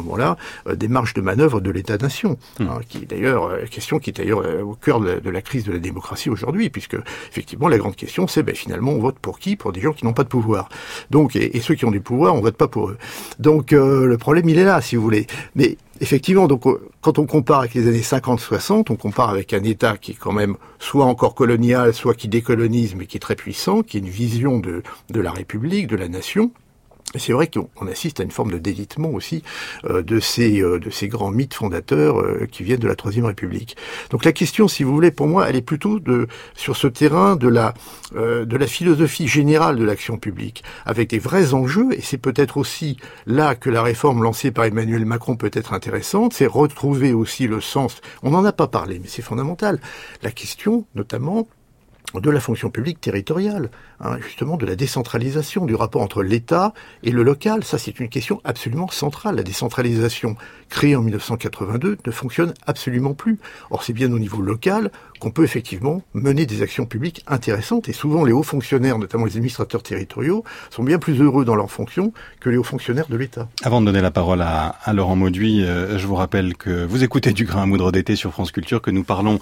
euh, des marges de manœuvre de l'État-nation, mmh. hein, qui est d'ailleurs euh, question qui est d'ailleurs euh, au cœur de la, de la crise de la démocratie aujourd'hui, puisque effectivement la grande question c'est ben, finalement on vote pour qui? Pour des gens qui n'ont pas de pouvoir. Donc et, et ceux qui ont du pouvoir, on vote pas pour eux. Donc euh, le problème il est là, si vous voulez. Mais effectivement, donc quand on compare avec les années cinquante soixante, on compare avec un État qui est quand même soit encore colonial, soit qui décolonise, mais qui est très puissant, qui a une vision de, de la République, de la nation. Et c'est vrai qu'on assiste à une forme de délitement aussi euh, de ces euh, de ces grands mythes fondateurs euh, qui viennent de la Troisième République. Donc la question, si vous voulez, pour moi, elle est plutôt de sur ce terrain de la euh, de la philosophie générale de l'action publique, avec des vrais enjeux. Et c'est peut-être aussi là que la réforme lancée par Emmanuel Macron peut être intéressante. C'est retrouver aussi le sens. On n'en a pas parlé, mais c'est fondamental. La question, notamment, de la fonction publique territoriale, hein, justement de la décentralisation, du rapport entre l'État et le local. Ça, c'est une question absolument centrale. La décentralisation créée en mille neuf cent quatre-vingt-deux ne fonctionne absolument plus. Or, c'est bien au niveau local qu'on peut effectivement mener des actions publiques intéressantes. Et souvent, les hauts fonctionnaires, notamment les administrateurs territoriaux, sont bien plus heureux dans leurs fonctions que les hauts fonctionnaires de l'État. Avant de donner la parole à, à Laurent Mauduit, euh, je vous rappelle que vous écoutez du Grain à moudre d'été sur France Culture, que nous parlons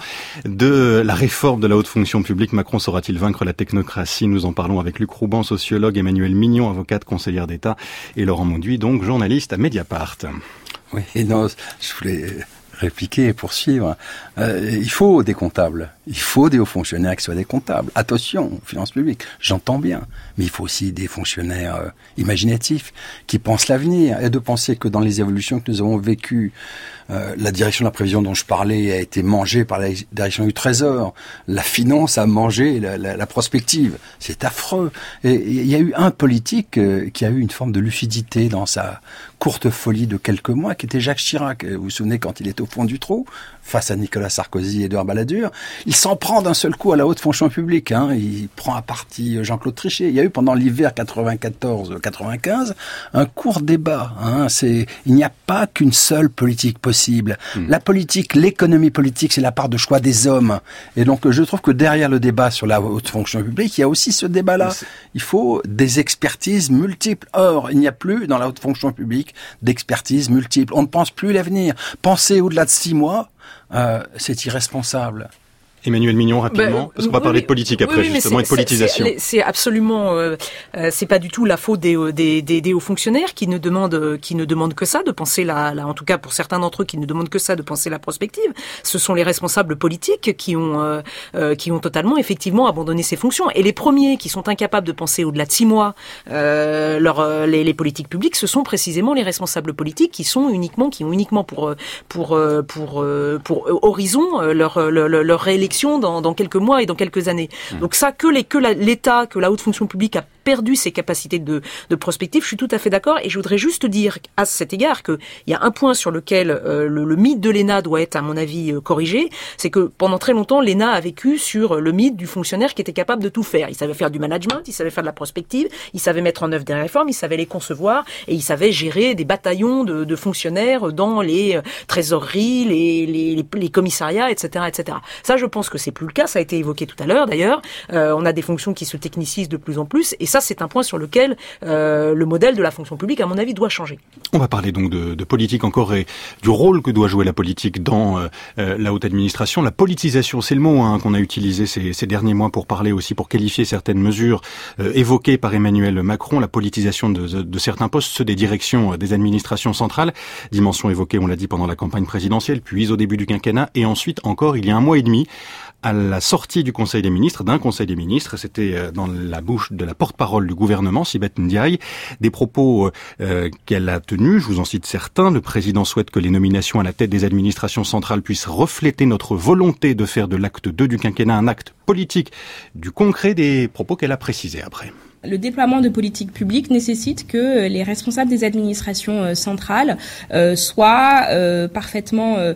de la réforme de la haute fonction publique. Macron saura-t-il vaincre la technocratie? Nous en parlons avec Luc Rouban, sociologue, Emmanuel Mignon, avocate, conseillère d'État, et Laurent Mauduit, donc journaliste à Mediapart. Oui, non, je voulais répliquer et poursuivre. Euh, il faut des comptables. Il faut des hauts fonctionnaires qui soient des comptables. Attention, finances publiques, j'entends bien. Mais il faut aussi des fonctionnaires euh, imaginatifs qui pensent l'avenir. Et de penser que dans les évolutions que nous avons vécues, euh, la direction de la prévision dont je parlais a été mangée par la direction du Trésor. La finance a mangé la, la, la prospective. C'est affreux. Et il y a eu un politique euh, qui a eu une forme de lucidité dans sa courte folie de quelques mois, qui était Jacques Chirac. Vous vous souvenez quand il était au fond du trou, face à Nicolas Sarkozy et Édouard Balladur, il s'en prend d'un seul coup à la haute fonction publique. Hein. Il prend à partie Jean-Claude Trichet. Il y a eu pendant l'hiver quatre-vingt-quatorze quatre-vingt-quinze un court débat. Hein. C'est, il n'y a pas qu'une seule politique possible. Mmh. La politique, l'économie politique, c'est la part de choix des hommes. Et donc je trouve que derrière le débat sur la haute fonction publique, il y a aussi ce débat-là. Il faut des expertises multiples. Or, il n'y a plus dans la haute fonction publique d'expertises multiples. On ne pense plus l'avenir. Penser au-delà de six mois, Euh, c'est irresponsable. Emmanuel Mignon, rapidement, ben, parce qu'on va oui, parler de politique après, oui, justement, et de politisation. C'est, c'est absolument, euh, c'est pas du tout la faute des, des, des, des hauts fonctionnaires qui ne demandent, qui ne demandent que ça, de penser la, la, en tout cas pour certains d'entre eux qui ne demandent que ça, de penser la prospective. Ce sont les responsables politiques qui ont, euh, euh, qui ont totalement, effectivement, abandonné ces fonctions. Et les premiers qui sont incapables de penser au-delà de six mois, euh, leur, les, les politiques publiques, ce sont précisément les responsables politiques qui sont uniquement, qui ont uniquement pour, pour, pour, pour, pour horizon leur, leur, leur réélection Dans, dans quelques mois et dans quelques années. Mmh. Donc ça, que, les, que la, l'État, que la haute fonction publique a perdu ses capacités de, de prospective, je suis tout à fait d'accord. Et je voudrais juste dire à cet égard qu'il y a un point sur lequel euh, le, le mythe de l'E N A doit être, à mon avis, euh, corrigé. C'est que pendant très longtemps, l'E N A a vécu sur le mythe du fonctionnaire qui était capable de tout faire. Il savait faire du management, il savait faire de la prospective, il savait mettre en œuvre des réformes, il savait les concevoir et il savait gérer des bataillons de, de fonctionnaires dans les euh, trésoreries, les, les, les, les commissariats, et cetera, et cetera. Ça, je pense que c'est plus le cas. Ça a été évoqué tout à l'heure, d'ailleurs. Euh, on a des fonctions qui se technicisent de plus en plus et ça, c'est un point sur lequel euh, le modèle de la fonction publique, à mon avis, doit changer. On va parler donc de, de politique encore et du rôle que doit jouer la politique dans euh, la haute administration. La politisation, c'est le mot hein, qu'on a utilisé ces, ces derniers mois pour parler aussi, pour qualifier certaines mesures euh, évoquées par Emmanuel Macron, la politisation de, de, de certains postes, ceux des directions euh, des administrations centrales, dimension évoquée, on l'a dit, pendant la campagne présidentielle, puis au début du quinquennat, et ensuite encore, il y a un mois et demi, à la sortie du Conseil des ministres, d'un Conseil des ministres, c'était dans la bouche de la porte-parole du gouvernement, Sibeth Ndiaye, des propos euh, qu'elle a tenus, je vous en cite certains. Le président souhaite que les nominations à la tête des administrations centrales puissent refléter notre volonté de faire de l'acte deux du quinquennat un acte politique, du concret, des propos qu'elle a précisés après. Le déploiement de politiques publiques nécessite que les responsables des administrations centrales euh, soient euh, parfaitement euh,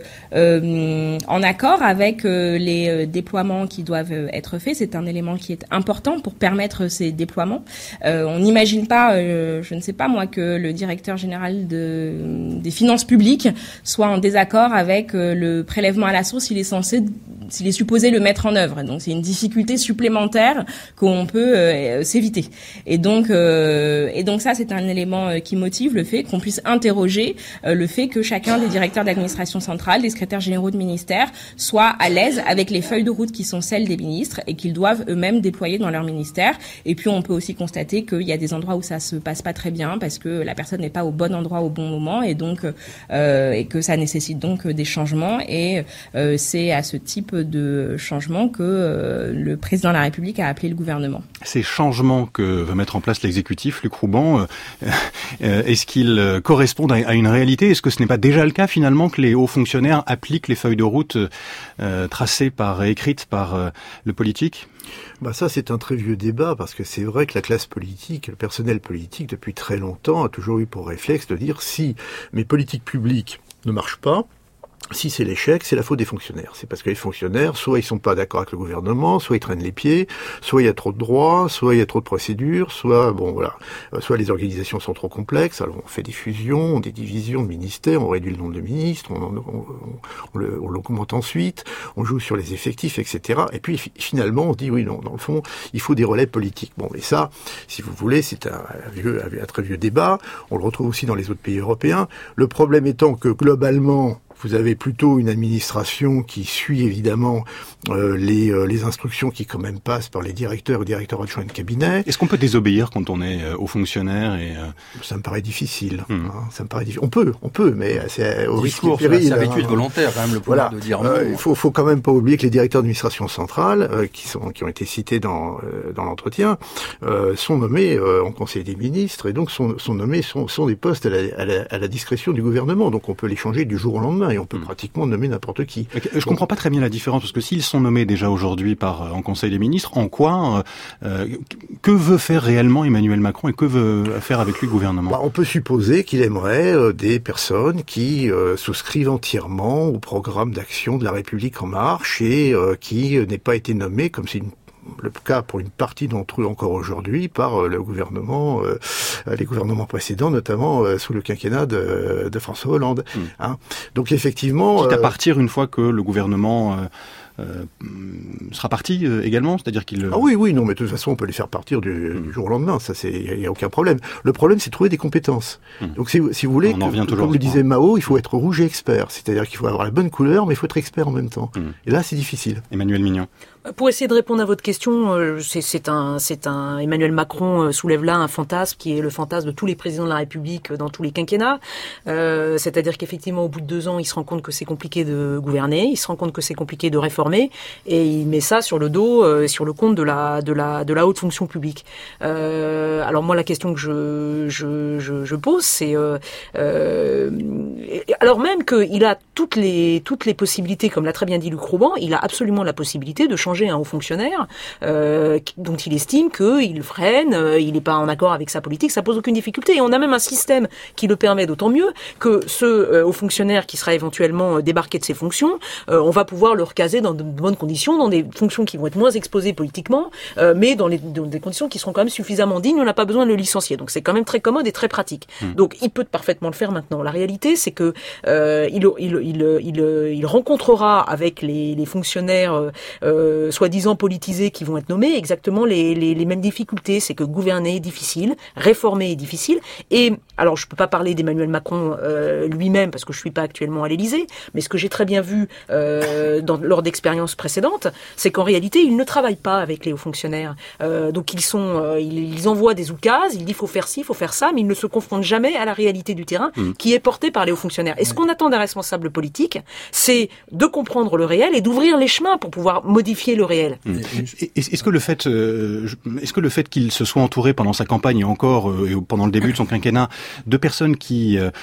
euh, en accord avec euh, les déploiements qui doivent être faits. C'est un élément qui est important pour permettre ces déploiements. Euh, on n'imagine pas, euh, je ne sais pas moi, que le directeur général de, des finances publiques soit en désaccord avec euh, le prélèvement à la source s'il est censé, s'il est supposé le mettre en œuvre. Donc c'est une difficulté supplémentaire qu'on peut euh, s'éviter. Et donc, euh, et donc ça, c'est un élément euh, qui motive le fait qu'on puisse interroger euh, le fait que chacun des directeurs d'administration centrale, des secrétaires généraux de ministères, soit à l'aise avec les feuilles de route qui sont celles des ministres et qu'ils doivent eux-mêmes déployer dans leur ministère. Et puis, on peut aussi constater qu'il y a des endroits où ça se passe pas très bien parce que la personne n'est pas au bon endroit au bon moment et donc euh, et que ça nécessite donc des changements. Et euh, c'est à ce type de changement que euh, le président de la République a appelé le gouvernement. Ces changements que veut mettre en place l'exécutif, Luc Rouban, euh, euh, est-ce qu'ils correspondent à, à une réalité ? Est-ce que ce n'est pas déjà le cas finalement que les hauts fonctionnaires appliquent les feuilles de route euh, tracées par et écrites par euh, le politique ? Bah ça, c'est un très vieux débat, parce que c'est vrai que la classe politique, le personnel politique, depuis très longtemps, a toujours eu pour réflexe de dire si mes politiques publiques ne marchent pas, si c'est l'échec, c'est la faute des fonctionnaires. C'est parce que les fonctionnaires, soit ils sont pas d'accord avec le gouvernement, soit ils traînent les pieds, soit il y a trop de droits, soit il y a trop de procédures, soit, bon voilà, soit les organisations sont trop complexes, alors on fait des fusions, des divisions de ministères, on réduit le nombre de ministres, on, on, on, on, le, on l'augmente ensuite, on joue sur les effectifs, et cetera. Et puis finalement, on dit oui, non, dans le fond, il faut des relais politiques. Bon, mais ça, si vous voulez, c'est un, un, vieux, un très vieux débat, on le retrouve aussi dans les autres pays européens. Le problème étant que globalement, vous avez plutôt une administration qui suit évidemment euh, les, euh, les instructions qui quand même passent par les directeurs ou directeurs adjoints de cabinet. Est-ce qu'on peut désobéir quand on est euh, haut fonctionnaire et euh... Ça me paraît difficile. Mmh. Hein, ça me paraît difficile. On peut, on peut, mais c'est au risque de péril. C'est servitude hein. volontaire, quand même, le pouvoir voilà. de dire non. Euh, il faut, faut quand même pas oublier que les directeurs d'administration centrale, euh, qui sont, qui ont été cités dans, euh, dans l'entretien, euh, sont nommés euh, en Conseil des ministres et donc sont, sont nommés, sont, sont des postes à la, à, la, à la discrétion du gouvernement. Donc on peut les changer du jour au lendemain et on peut mmh. pratiquement nommer n'importe qui. Je donc, comprends pas très bien la différence, parce que s'ils sont nommés déjà aujourd'hui par en Conseil des ministres, en quoi, euh, que veut faire réellement Emmanuel Macron et que veut faire avec lui le gouvernement ? Bah, on peut supposer qu'il aimerait euh, des personnes qui euh, souscrivent entièrement au programme d'action de la République en marche et euh, qui euh, n'aient pas été nommés comme c'est une le cas pour une partie d'entre eux encore aujourd'hui par euh, le gouvernement, euh, les gouvernements précédents, notamment euh, sous le quinquennat de, de François Hollande. Mmh. Hein. Donc effectivement, quitte à partir une fois que le gouvernement euh, euh, sera parti euh, également, c'est-à-dire qu'il. Ah oui, oui, non, mais de toute façon, on peut les faire partir du, mmh. du jour au lendemain. Ça, c'est, il y a aucun problème. Le problème, c'est de trouver des compétences. Mmh. Donc, si, si vous voulez, que, toujours, comme le disait Mao, il faut être rouge et expert. C'est-à-dire qu'il faut avoir la bonne couleur, mais il faut être expert en même temps. Mmh. Et là, c'est difficile. Emmanuel Mignon. Pour essayer de répondre à votre question, c'est, c'est un, c'est un Emmanuel Macron soulève là un fantasme qui est le fantasme de tous les présidents de la République dans tous les quinquennats. Euh, c'est-à-dire qu'effectivement, au bout de deux ans, il se rend compte que c'est compliqué de gouverner, il se rend compte que c'est compliqué de réformer, et il met ça sur le dos, euh, sur le compte de la, de la, de la haute fonction publique. Euh, alors moi, la question que je, je, je, je pose, c'est euh, euh, alors même qu'il a toutes les, toutes les possibilités, comme l'a très bien dit Luc Rouban, il a absolument la possibilité de changer un haut fonctionnaire euh, dont il estime qu'il freine, euh, il n'est pas en accord avec sa politique, ça pose aucune difficulté. Et on a même un système qui le permet, d'autant mieux que ce euh, haut fonctionnaire qui sera éventuellement euh, débarqué de ses fonctions, euh, on va pouvoir le recaser dans de bonnes conditions, dans des fonctions qui vont être moins exposées politiquement, euh, mais dans, les, dans des conditions qui seront quand même suffisamment dignes, on n'a pas besoin de le licencier. Donc c'est quand même très commode et très pratique. Mmh. Donc il peut parfaitement le faire maintenant. La réalité, c'est que euh, il, il, il, il, il rencontrera avec les, les fonctionnaires euh, soi-disant politisés qui vont être nommés, exactement les, les, les mêmes difficultés. C'est que gouverner est difficile, réformer est difficile. Et alors, je peux pas parler d'Emmanuel Macron euh, lui-même parce que je suis pas actuellement à l'Élysée, mais ce que j'ai très bien vu euh, dans, lors d'expériences précédentes, c'est qu'en réalité, ils ne travaillent pas avec les hauts fonctionnaires. Euh, donc, ils sont, euh, ils, ils envoient des oukases, ils disent faut faire ci, il faut faire ça, mais ils ne se confrontent jamais à la réalité du terrain mmh. qui est portée par les hauts fonctionnaires. Et ce qu'on attend d'un responsable politique, c'est de comprendre le réel et d'ouvrir les chemins pour pouvoir modifier le réel. Mmh. Est-ce que le fait, est-ce que le fait qu'il se soit entouré pendant sa campagne et encore et pendant le début de son quinquennat de personnes qui euh,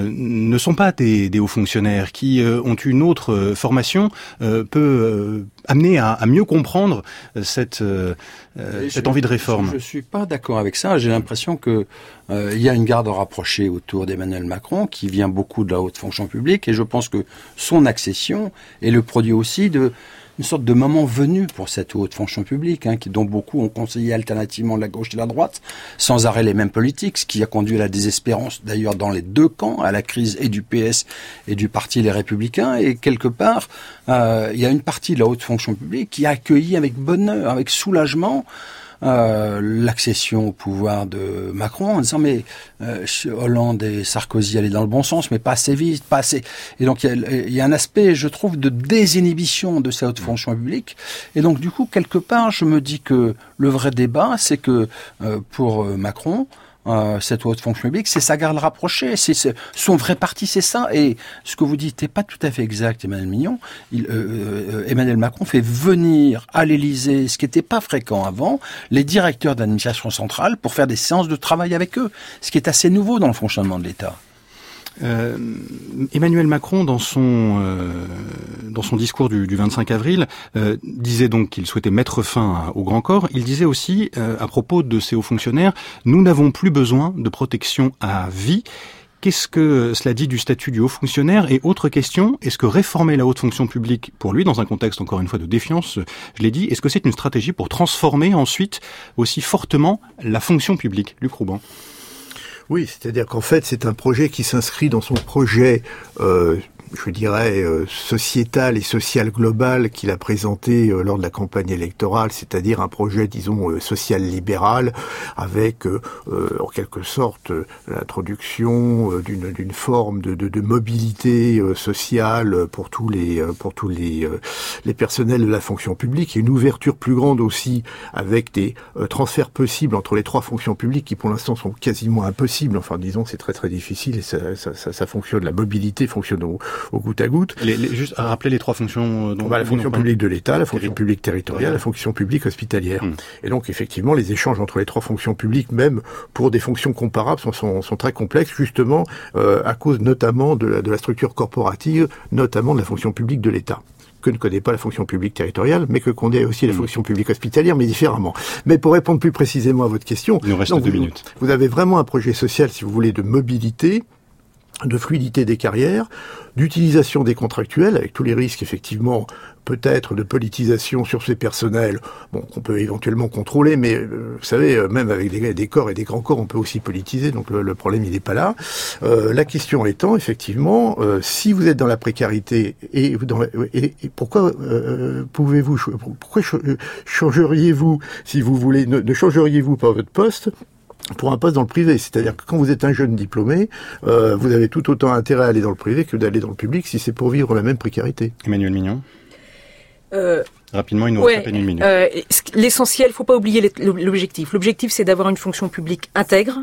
ne sont pas des, des hauts fonctionnaires, qui euh, ont une autre formation, euh, peut euh, amener à, à mieux comprendre cette euh, cette je, envie de réforme? Je, je suis pas d'accord avec ça. J'ai l'impression que euh, il y a une garde rapprochée autour d'Emmanuel Macron qui vient beaucoup de la haute fonction publique, et je pense que son accession est le produit aussi de une sorte de moment venu pour cette haute fonction publique, hein, qui, dont beaucoup ont conseillé alternativement la gauche et la droite, sans arrêt les mêmes politiques, ce qui a conduit à la désespérance d'ailleurs dans les deux camps, à la crise et du P S et du parti Les Républicains. Et quelque part, euh, il y a une partie de la haute fonction publique qui a accueilli avec bonheur, avec soulagement, euh, l'accession au pouvoir de Macron en disant mais euh, Hollande et Sarkozy allaient dans le bon sens, mais pas assez vite, pas assez. Et donc il y a, il y a un aspect, je trouve, de désinhibition de ces hautes fonctions publiques. Et donc du coup, quelque part, je me dis que le vrai débat, c'est que euh, pour Macron, Euh, cette haute fonction publique, c'est sa garde rapprochée, c'est, c'est son vrai parti, c'est ça. Et ce que vous dites n'est pas tout à fait exact, Emmanuel Mignon. Il, euh, euh, Emmanuel Macron fait venir à l'Élysée, ce qui n'était pas fréquent avant, les directeurs d'administration centrale pour faire des séances de travail avec eux, ce qui est assez nouveau dans le fonctionnement de l'État. Euh, Emmanuel Macron, dans son euh, dans son discours du, du vingt-cinq avril, euh, disait donc qu'il souhaitait mettre fin au grand corps. Il disait aussi, euh, à propos de ces hauts fonctionnaires, nous n'avons plus besoin de protection à vie. Qu'est-ce que cela dit du statut du haut fonctionnaire? Et autre question, est-ce que réformer la haute fonction publique, pour lui, dans un contexte encore une fois de défiance, je l'ai dit, est-ce que c'est une stratégie pour transformer ensuite aussi fortement la fonction publique? Luc Rouban. Oui, c'est-à-dire qu'en fait, c'est un projet qui s'inscrit dans son projet, euh, je dirais, euh, sociétal et social global qu'il a présenté euh, lors de la campagne électorale, c'est-à-dire un projet, disons, euh, social-libéral, avec, euh, euh, en quelque sorte, euh, l'introduction euh, d'une, d'une forme de, de, de mobilité euh, sociale pour tous les, euh, pour tous les, euh, les personnels de la fonction publique, et une ouverture plus grande aussi, avec des euh, transferts possibles entre les trois fonctions publiques qui, pour l'instant, sont quasiment impossibles. Enfin, disons que c'est très très difficile et ça, ça, ça, ça fonctionne. La mobilité fonctionne au, au goutte à goutte. Les, les, juste à rappeler les trois fonctions. Dont bah, la fonction publique de l'État, la fonction Terrible. publique territoriale, ouais. la fonction publique hospitalière. Hum. Et donc effectivement, les échanges entre les trois fonctions publiques, même pour des fonctions comparables, sont, sont, sont très complexes, justement euh, à cause notamment de la, de la structure corporative, notamment de la fonction publique de l'État, que ne connaît pas la fonction publique territoriale, mais que connaît aussi la fonction publique hospitalière, mais différemment. Mais pour répondre plus précisément à votre question, il nous reste donc, deux vous, minutes. Vous avez vraiment un projet social, si vous voulez, de mobilité, de fluidité des carrières, d'utilisation des contractuels, avec tous les risques, effectivement, peut-être de politisation sur ces personnels, bon, qu'on peut éventuellement contrôler, mais euh, vous savez, euh, même avec des, des corps et des grands corps, on peut aussi politiser, donc le, le problème, il n'est pas là. Euh, la question étant, effectivement, euh, si vous êtes dans la précarité, et, dans la, et, et pourquoi euh, pouvez-vous, pourquoi changeriez-vous, si vous voulez, ne, ne changeriez-vous pas votre poste pour un poste dans le privé? C'est-à-dire que quand vous êtes un jeune diplômé, euh, vous avez tout autant intérêt à aller dans le privé que d'aller dans le public si c'est pour vivre la même précarité. Emmanuel Mignon. Euh, Rapidement, il nous ouais, reste à peine une minute. Euh, l'essentiel, faut pas oublier l'objectif. L'objectif, c'est d'avoir une fonction publique intègre,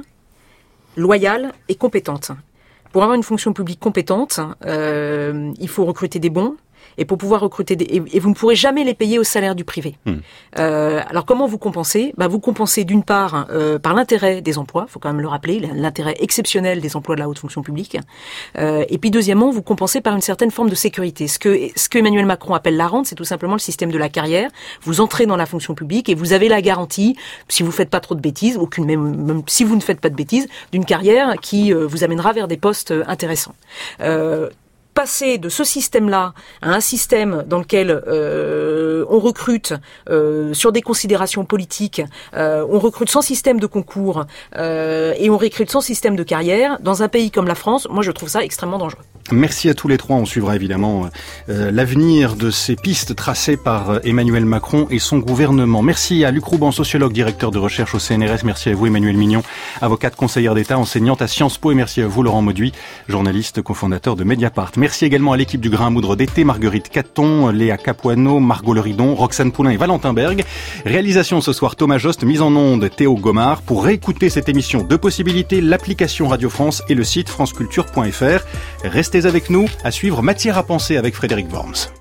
loyale et compétente. Pour avoir une fonction publique compétente, euh, il faut recruter des bons. Et pour pouvoir recruter des, et, et vous ne pourrez jamais les payer au salaire du privé. Mmh. Euh, alors comment vous compensez? Bah vous compensez d'une part euh, par l'intérêt des emplois, faut quand même le rappeler, l'intérêt exceptionnel des emplois de la haute fonction publique. Euh, et puis deuxièmement, vous compensez par une certaine forme de sécurité. Ce que ce que Emmanuel Macron appelle la rente, c'est tout simplement le système de la carrière. Vous entrez dans la fonction publique et vous avez la garantie, si vous faites pas trop de bêtises, aucune même, même si vous ne faites pas de bêtises, d'une carrière qui euh, vous amènera vers des postes euh, intéressants. Euh, Passer de ce système-là à un système dans lequel euh, on recrute euh, sur des considérations politiques, euh, on recrute sans système de concours euh, et on recrute sans système de carrière, dans un pays comme la France, moi je trouve ça extrêmement dangereux. Merci à tous les trois. On suivra évidemment euh, l'avenir de ces pistes tracées par Emmanuel Macron et son gouvernement. Merci à Luc Rouban, sociologue, directeur de recherche au C N R S. Merci à vous, Emmanuel Mignon, avocate conseillère d'État, enseignante à Sciences Po. Et merci à vous, Laurent Mauduit, journaliste, cofondateur de Mediapart. Merci également à l'équipe du Grain à Moudre d'été, Marguerite Caton, Léa Capuano, Margot Leridon, Roxane Poulain et Valentin Berg. Réalisation ce soir, Thomas Jost, mise en onde, Théo Gomard. Pour réécouter cette émission, deux possibilités, l'application Radio France et le site franceculture point f r. Restez avec nous, à suivre Matière à penser avec Frédéric Worms.